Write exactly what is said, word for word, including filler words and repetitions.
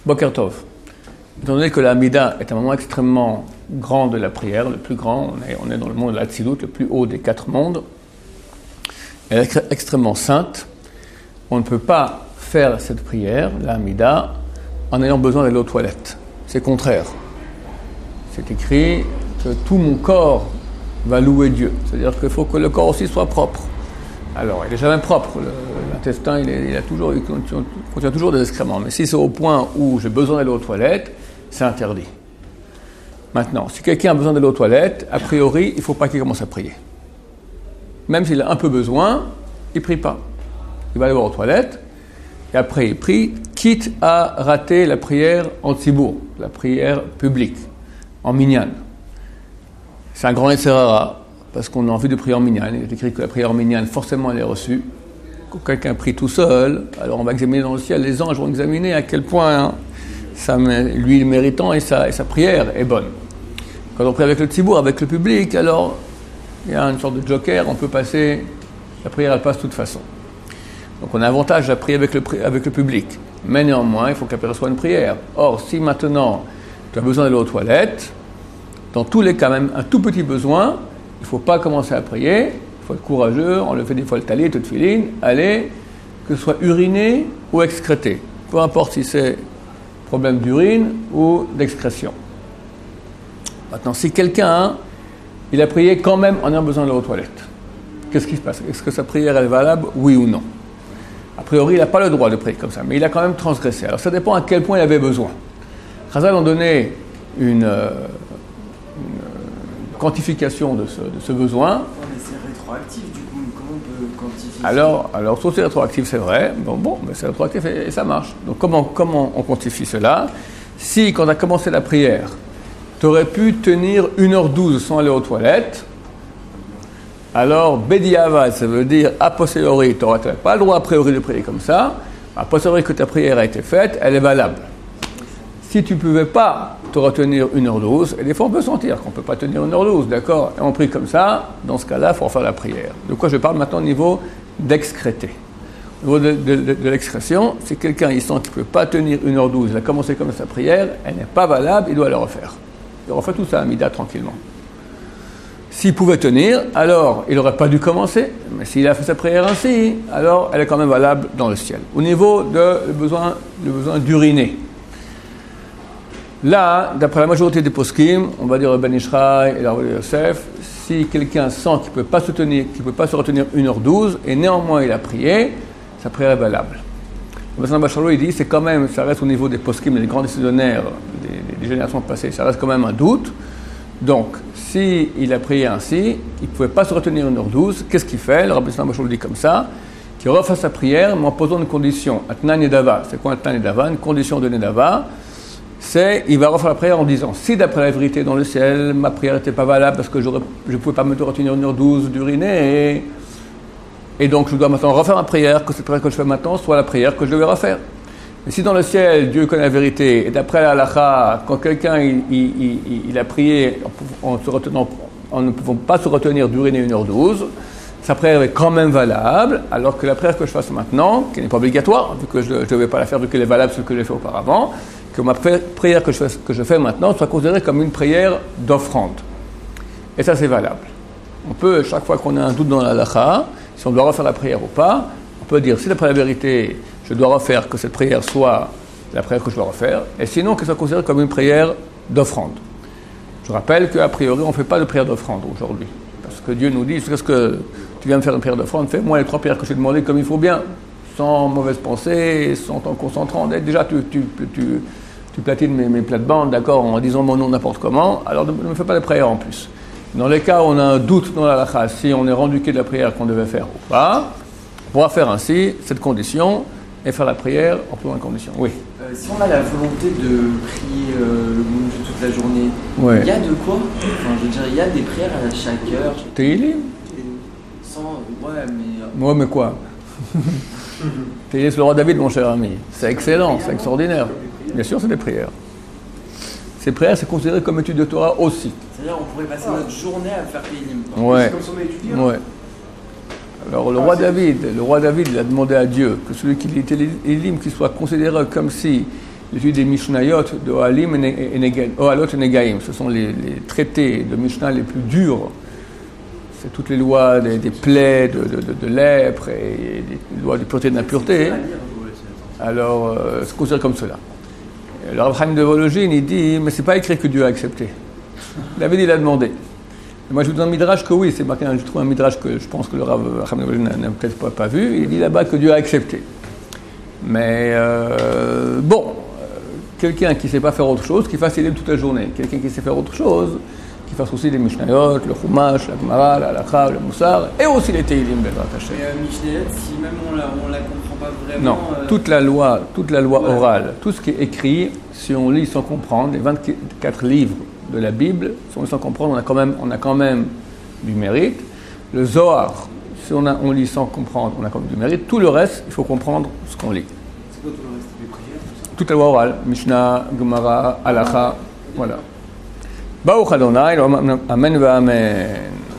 Boker Tov. Étant donné que la Hamida est un moment extrêmement grand de la prière, le plus grand, on est, on est dans le monde de l'Atsilut, le plus haut des quatre mondes, elle est extrêmement sainte, on ne peut pas faire cette prière, la Hamida, en ayant besoin d'aller aux toilettes. C'est contraire. C'est écrit que tout mon corps va louer Dieu. C'est-à-dire qu'il faut que le corps aussi soit propre. Alors, il n'est jamais propre. Le, l'intestin, il, est, il, a toujours, il contient, contient toujours des excréments. Mais si c'est au point où j'ai besoin d'aller aux toilettes, c'est interdit. Maintenant, si quelqu'un a besoin d'aller aux toilettes, a priori, il ne faut pas qu'il commence à prier. Même s'il a un peu besoin, il ne prie pas. Il va aller voir aux toilettes, et après il prie, quitte à rater la prière en tzibour, la prière publique, en minyan. C'est un grand etserara, parce qu'on a envie de prier en minyan. Il est écrit que la prière en minyan, forcément, elle est reçue. Quand quelqu'un prie tout seul, alors on va examiner dans le ciel, les anges vont examiner à quel point hein, ça, lui est méritant et sa, et sa prière est bonne. Quand on prie avec le tzibour, avec le public, alors il y a une sorte de joker, on peut passer, la prière elle passe de toute façon. Donc on a avantage à prier avec le, avec le public. Mais néanmoins, il faut que la prière soit une prière. Or, si maintenant tu as besoin d'aller aux toilettes, dans tous les cas, même un tout petit besoin, il ne faut pas commencer à prier, il faut être courageux, enlever des fois le talit, toute filine, aller, que ce soit uriné ou excrété. Peu importe si c'est problème d'urine ou d'excrétion. Maintenant, si quelqu'un, il a prié quand même en ayant besoin d'aller aux toilettes, qu'est-ce qui se passe? Est-ce que sa prière est valable, oui ou non? A priori, il n'a pas le droit de prier comme ça, mais il a quand même transgressé. Alors ça dépend à quel point il avait besoin. Chazal ont donné une, euh, une quantification de ce, de ce besoin. Oh, mais c'est rétroactif du coup, comment on peut quantifier alors, ça? Alors, soit c'est rétroactif, c'est vrai, bon, bon mais c'est rétroactif et, et ça marche. Donc comment, comment on quantifie cela? Si, quand on a commencé la prière, tu aurais pu tenir une heure douze sans aller aux toilettes, alors, Bediavad, ça veut dire a posteriori, tu n'aurais pas le droit a priori de prier comme ça, a posteriori que ta prière a été faite, elle est valable. Si tu ne pouvais pas te retenir une heure douze, et des fois on peut sentir qu'on ne peut pas tenir une heure douze, d'accord, et on prie comme ça, dans ce cas-là, il faut refaire la prière. De quoi je parle maintenant au niveau d'excréter. Au niveau de, de, de, de l'excrétion, si quelqu'un il sent qu'il ne peut pas tenir une heure douze, il a commencé comme sa prière, elle n'est pas valable, il doit la refaire. Il refait tout ça à Mida tranquillement. S'il pouvait tenir, alors il n'aurait pas dû commencer. Mais s'il a fait sa prière ainsi, alors elle est quand même valable dans le ciel. Au niveau du besoin, le besoin d'uriner. Là, d'après la majorité des poskim, on va dire le Ben Ishraï et la Rabbi Yosef, si quelqu'un sent qu'il ne peut pas se tenir, qu'il peut pas se retenir une heure douze, et néanmoins il a prié, sa prière est valable. Le Bassan Bachalou, il dit, c'est quand même, ça reste au niveau des poskim, des grands décisionnaires des, des générations passées, ça reste quand même un doute. Donc, s'il a prié ainsi, il ne pouvait pas se retenir une heure douze, qu'est-ce qu'il fait? Le Rabbi Shalom le dit comme ça, qu'il refasse sa prière, mais en posant une condition. Atna Nedava, c'est quoi Atna Nedava? Une condition de Nedava, c'est, il va refaire la prière en disant, si d'après la vérité dans le ciel, ma prière n'était pas valable parce que je ne pouvais pas me retenir une heure douze d'uriner, et, et donc je dois maintenant refaire ma prière, que cette prière que je fais maintenant soit la prière que je devais refaire. Mais si dans le ciel, Dieu connaît la vérité, et d'après la halakha, quand quelqu'un il, il, il, il a prié en, se retenant, en ne pouvant pas se retenir d'uriner une heure douze, sa prière est quand même valable, alors que la prière que je fasse maintenant, qui n'est pas obligatoire, vu que je ne devais pas la faire, vu qu'elle est valable ce que j'ai fait auparavant, que ma prière que je, fais, que je fais maintenant soit considérée comme une prière d'offrande. Et ça, c'est valable. On peut, chaque fois qu'on a un doute dans la halakha, si on doit refaire la prière ou pas, on peut dire, si d'après la vérité, je dois refaire que cette prière soit la prière que je dois refaire, et sinon qu'elle soit considérée comme une prière d'offrande. Je rappelle qu'a priori, on ne fait pas de prière d'offrande aujourd'hui. Parce que Dieu nous dit, est-ce que tu viens me faire une prière d'offrande? Fais-moi les trois prières que je t'ai demandées comme il faut bien, sans mauvaise pensée, sans t'en concentrant. Déjà, tu, tu, tu, tu platines mes, mes plates-bandes, d'accord, en disant mon nom n'importe comment, alors ne me fais pas de prière en plus. Dans les cas où on a un doute dans la halakha, si on est rendu quai de la prière qu'on devait faire ou pas, on pourra faire ainsi, cette condition, et faire la prière en posant une condition. Oui. Euh, si on a la volonté de prier euh, le Mounjou toute la journée, ouais. Il y a de quoi? Enfin, je veux dire, il y a des prières à chaque heure. Tehillim? Sans... Ouais, mais... Ouais, mais quoi? Tehillim, c'est le roi David, mon cher ami. C'est excellent, c'est extraordinaire. Bien sûr, c'est des prières. Ces prières, c'est considéré comme étude de Torah aussi. C'est-à-dire, on pourrait passer notre journée à faire Tehillim. Ouais. C'est comme si on étudiait. Ouais. Alors le roi David, le roi David, il a demandé à Dieu que celui qui lit Tehillim, qu'il soit considéré comme si l'étude des Mishnayot de Ohalim et Negaim. Ohalot et Negaim, ce sont les, les traités de Mishnah les plus durs. C'est toutes les lois des, des plaies, de, de, de, de lèpre et des lois de pureté et d'impureté. Alors, euh, c'est considéré comme cela. Le Rav Chaim de Vologine, il dit, mais c'est pas écrit que Dieu a accepté. David, il a demandé. Et moi, je vous donne un midrash que oui, c'est marqué, je trouve un midrash que je pense que le Rav Chaim de Vologine n'a peut-être pas, pas vu. Il dit là-bas que Dieu a accepté. Mais euh, bon, quelqu'un qui ne sait pas faire autre chose, qui fasse Télim toute la journée. Quelqu'un qui sait faire autre chose, qui fasse aussi les Mishnayot, le Chumash, la Gemara, la Halakha, le Moussar, et aussi les Télim, Bezrat Hashem. Mais euh, Mishnayot, si même on la, on la comprend pas vraiment... Non, euh... toute la loi, toute la loi ouais. orale, tout ce qui est écrit, si on lit sans comprendre, les vingt-quatre livres de la Bible, si on lit sans comprendre, on a quand même, on a quand même du mérite. Le Zohar, si on, a, on lit sans comprendre, on a quand même du mérite. Tout le reste, il faut comprendre ce qu'on lit. C'est quoi tout le reste des prières, tout ça? Toute la loi orale, Mishnah, Gemara, Halakha, voilà. Baruch Adonai, Amen va Amen.